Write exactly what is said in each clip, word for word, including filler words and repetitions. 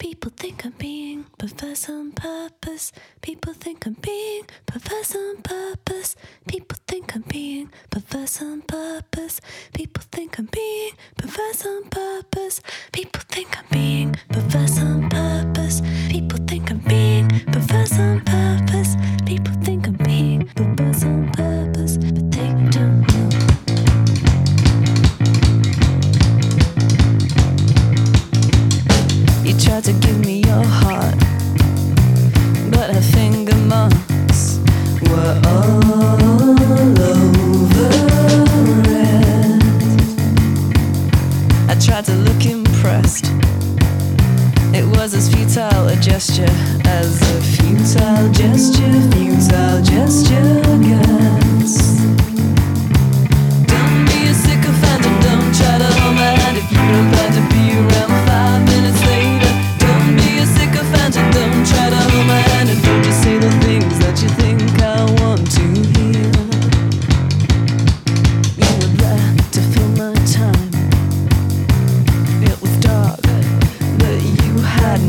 People think I'm being perverse on purpose. People think I'm being perverse on purpose. People think I'm being perverse on purpose. People think I'm being perverse on purpose. People think I'm being perverse on purpose. People think I'm being perverse on purpose. People think I'm being perverse on purpose, but they don't know. You tried to give me your heart, but her finger marks were all over it. I tried to look impressed. It was as futile a gesture as a futile gesture, futile gesture gets. Don't be a sycophant and don't try to hold my hand if you don't plan to be around five minutes later. Don't be a sycophant and don't try to hold my hand and don't just say the things that you think I want to hear. You were there to fill my time. It was dark, but you had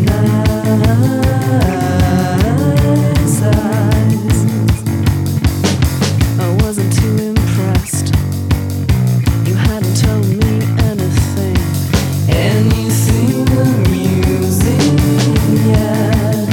nice eyes. I wasn't too impressed. You hadn't told me anything, anything amusing yet.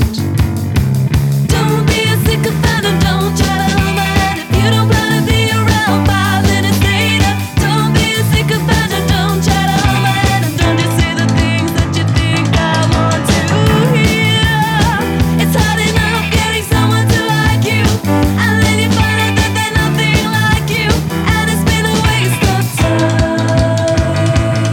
Don't be a sycophant and don't try to hold my hand if you don't plan to be around five minutes later. Don't be a sycophant and don't try to hold my hand and don't just say the things that you think I want to hear. It's hard enough getting someone to like you, and then you find out that they're nothing like you, and it's been a waste of time.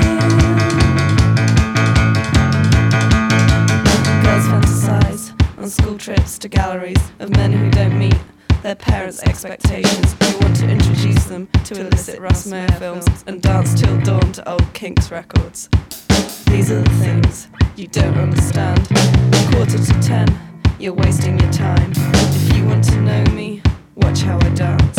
Girls fantasize on school trips to galleries of men who don't meet their parents' expectations. They want to introduce them to illicit Russ Meyer films and dance till dawn to old Kinks records. These are the things you don't understand. Quarter to ten, you're wasting your time. If you want to know me, watch how I dance.